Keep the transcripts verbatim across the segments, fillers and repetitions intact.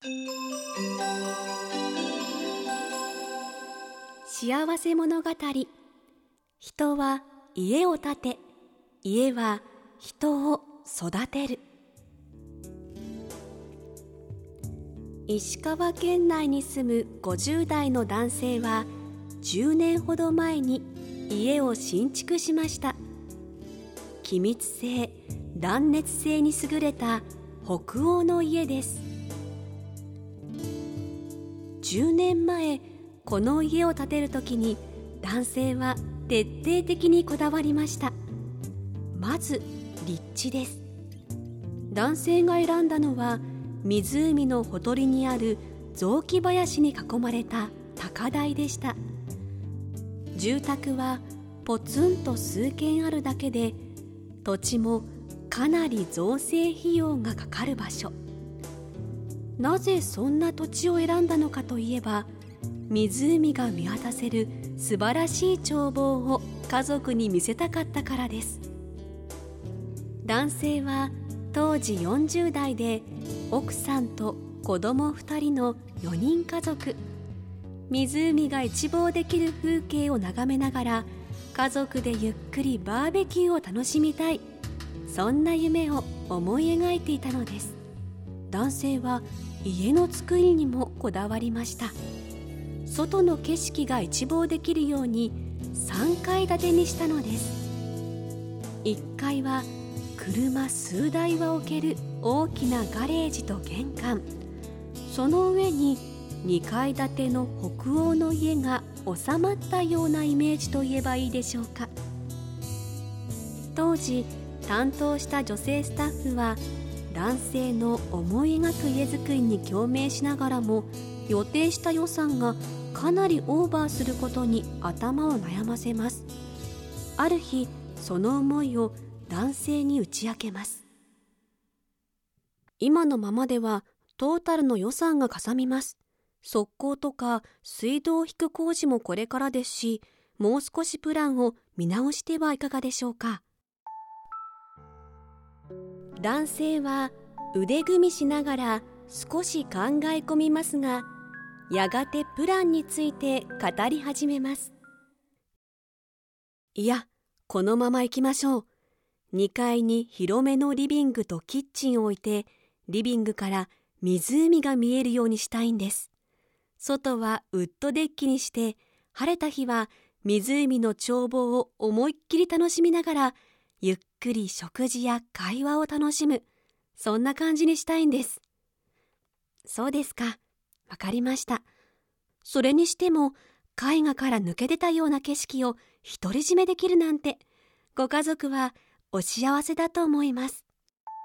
幸せ物語。人は家を建て、家は人を育てる。石川県内に住むごじゅう代の男性はじゅうねんほど前に家を新築しました。気密性、断熱性に優れた北欧の家です。じゅうねんまえ、この家を建てるときに男性は徹底的にこだわりました。まず立地です。男性が選んだのは湖のほとりにある雑木林に囲まれた高台でした。住宅はポツンと数軒あるだけで、土地もかなり造成費用がかかる場所。なぜそんな土地を選んだのかといえば、湖が見渡せる素晴らしい眺望を家族に見せたかったからです。男性は当時よんじゅう代で、奥さんと子供ふたりのよにん家族。湖が一望できる風景を眺めながら、家族でゆっくりバーベキューを楽しみたい、そんな夢を思い描いていたのです。男性は家の作りにもこだわりました。外の景色が一望できるようにさんかい建てにしたのです。いっかいは車数台は置ける大きなガレージと玄関、その上ににかい建ての北欧の家が収まったようなイメージといえばいいでしょうか。当時担当した女性スタッフは、男性の思い描く家づくりに共鳴しながらも、予定した予算がかなりオーバーすることに頭を悩ませます。ある日、その思いを男性に打ち明けます。今のままではトータルの予算がかさみます。側溝とか水道を引く工事もこれからですし、もう少しプランを見直してはいかがでしょうか。男性は腕組みしながら少し考え込みますが、やがてプランについて語り始めます。いや、このまま行きましょう。にかいに広めのリビングとキッチンを置いて、リビングから湖が見えるようにしたいんです。外はウッドデッキにして、晴れた日は湖の眺望を思いっきり楽しみながら、ゆっくり食事や会話を楽しむ、そんな感じにしたいんです。そうですか。わかりました。それにしても、絵画から抜け出たような景色を独り占めできるなんて、ご家族はお幸せだと思います。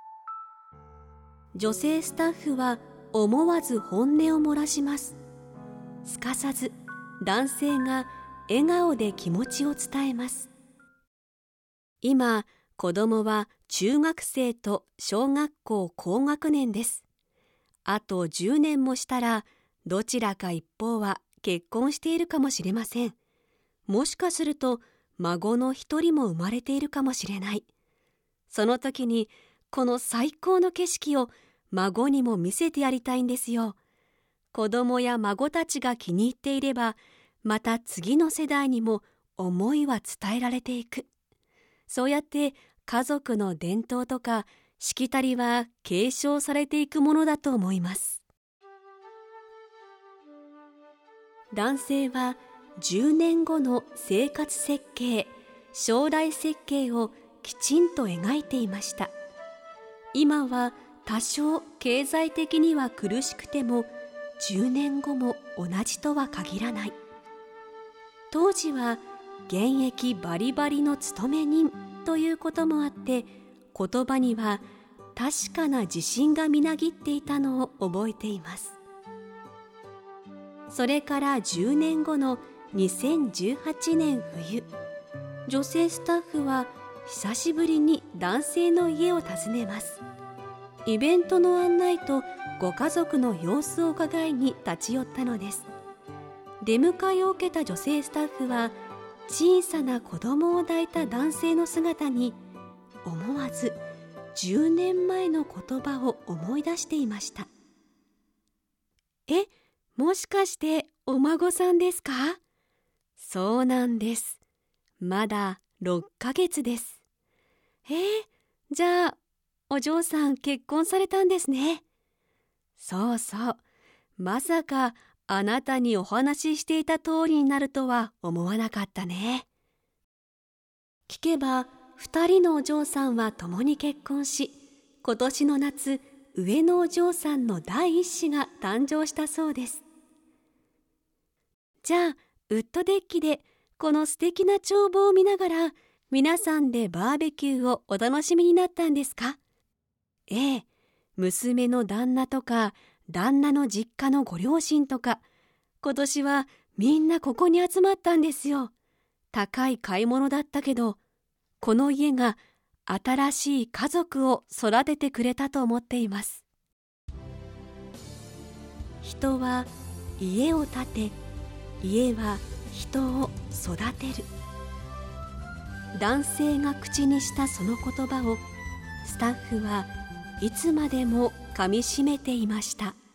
女性スタッフは思わず本音を漏らします。すかさず男性が笑顔で気持ちを伝えます。今、子供は中学生と小学校高学年です。あとじゅうねんもしたら、どちらか一方は結婚しているかもしれません。もしかすると孫の一人も生まれているかもしれない。その時にこの最高の景色を孫にも見せてやりたいんですよ。子供や孫たちが気に入っていれば、また次の世代にも思いは伝えられていく。そうやって家族の伝統とかしきたりは継承されていくものだと思います。男性はじゅうねんごの生活設計、将来設計をきちんと描いていました。今は多少経済的には苦しくても、じゅうねんごも同じとは限らない。当時は現役バリバリの勤め人ということもあって、言葉には確かな自信がみなぎっていたのを覚えています。それからじゅうねんごのにせんじゅうはちねん冬、女性スタッフは久しぶりに男性の家を訪ねます。イベントの案内とご家族の様子を伺いに立ち寄ったのです。出迎えを受けた女性スタッフは、小さな子供を抱いた男性の姿に思わずじゅうねんまえの言葉を思い出していました。 え、もしかしてお孫さんですか？そうなんです。まだろっかげつです。えー、じゃあお嬢さん結婚されたんですね。そうそう。まさかあなたにお話ししていた通りになるとは思わなかったね。聞けば二人のお嬢さんは共に結婚し、今年の夏、上のお嬢さんの第一子が誕生したそうです。じゃあウッドデッキでこの素敵な眺望を見ながら、皆さんでバーベキューをお楽しみになったんですか？ええ、娘の旦那とか旦那の実家のご両親とか、今年はみんなここに集まったんですよ。高い買い物だったけど、この家が新しい家族を育ててくれたと思っています。人は家を建て、家は人を育てる。男性が口にしたその言葉をスタッフはいつまでもかみしめていました。